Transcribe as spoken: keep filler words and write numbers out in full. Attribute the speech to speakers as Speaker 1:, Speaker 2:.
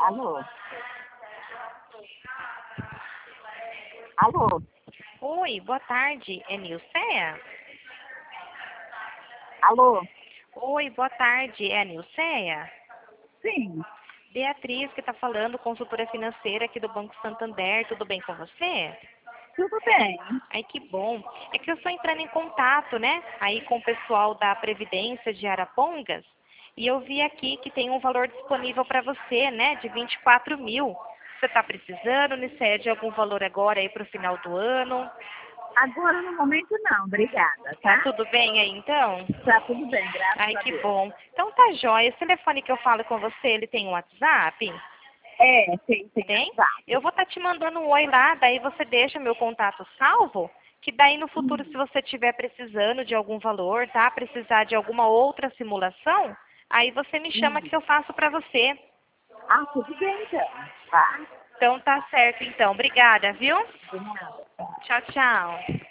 Speaker 1: Alô? Alô?
Speaker 2: Oi, boa tarde. É Nilceia?
Speaker 1: Alô?
Speaker 2: Oi, boa tarde. É a Nilceia?
Speaker 1: Sim,
Speaker 2: Beatriz, que está falando, consultora financeira aqui do Banco Santander. Tudo bem com você?
Speaker 1: tudo bem.
Speaker 2: Ai, que bom. É que eu estou entrando em contato, né? Aí com o pessoal da Previdência de Arapongas. E eu vi aqui que tem um valor disponível para você, né? De vinte e quatro mil. Você está precisando, Nilceia, de algum valor agora aí para o final do ano?
Speaker 1: Agora no momento não, obrigada,
Speaker 2: Tá
Speaker 1: tá?
Speaker 2: tudo bem aí, então?
Speaker 1: Tá tudo bem, graças
Speaker 2: Ai,
Speaker 1: a
Speaker 2: que
Speaker 1: Deus.
Speaker 2: bom. Então tá jóia. Esse telefone que eu falo com você, ele tem um WhatsApp?
Speaker 1: É, tem, tem
Speaker 2: Tem?
Speaker 1: WhatsApp.
Speaker 2: Eu vou estar te mandando um oi lá, daí você deixa meu contato salvo, que daí no futuro, se
Speaker 1: Hum.
Speaker 2: você estiver precisando de algum valor, tá? Precisar de alguma outra simulação, aí você me chama
Speaker 1: Hum.
Speaker 2: que eu faço pra você.
Speaker 1: Ah, tudo bem então, tá?
Speaker 2: Então tá certo, então. Obrigada, viu?
Speaker 1: De nada, tá?
Speaker 2: Tchau, tchau.